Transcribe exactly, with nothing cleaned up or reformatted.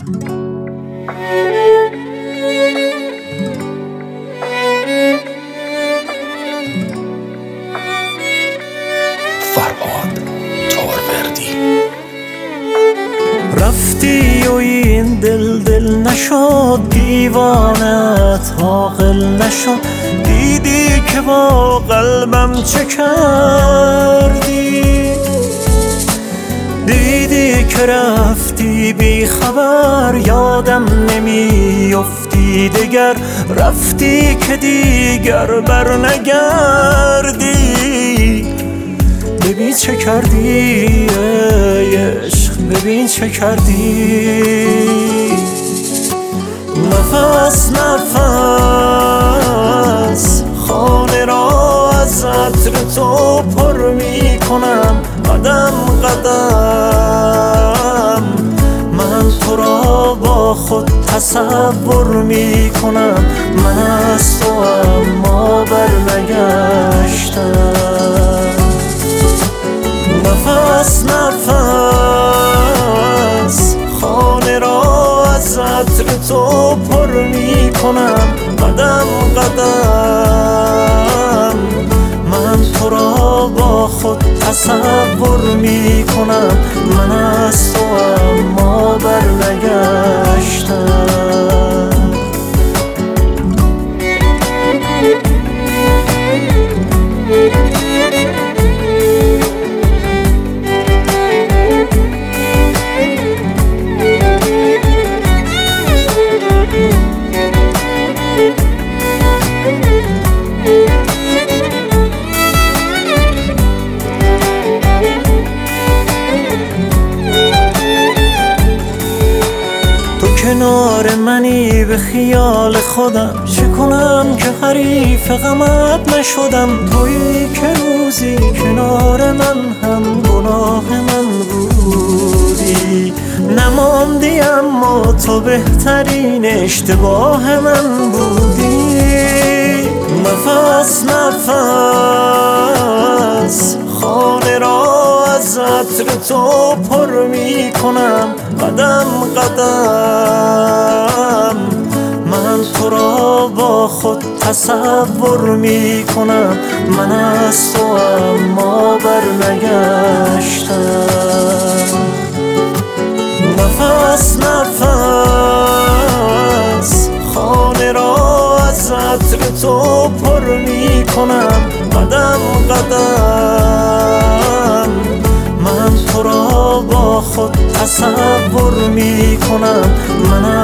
فرهاد تاروردی. رفتی و این دل دل نشد، دیوانت عاقل نشد. دیدی که با قلبم چه کردی، دیدی که رفتی بی خبر، یادم نمیافتی دگر. رفتی که دیگر بر نگردی. ببین چه کردی ای عشق، ببین چه کردی. نفس نفس خانه را از عطر تو پر می کنم. قدم قدم من تو را با خود تصور می کنم. من از تو اما بر نگشتم. نفس نفس خانه را از عطر تو پر می کنم. قدم قدم من تو را با خود تصور می کنم. من از تو اما بر نگشتم. کنار منی به خیال خودم، چه کنم که حریف غمت نشدم. تویی که روزی کنار من هم گناه من بودی. نماندی اما تو بهترین اشتباه من بودی. نفس نفس خانه را از عطر تو پر می کنم. قدم قدم من تو را با خود تصور می کنم. من از تو اما بر نگشتم. نفس نفس خانه را از عطر تو پر می کنم. قدم قدم من تو را با خود تصور می کنم. من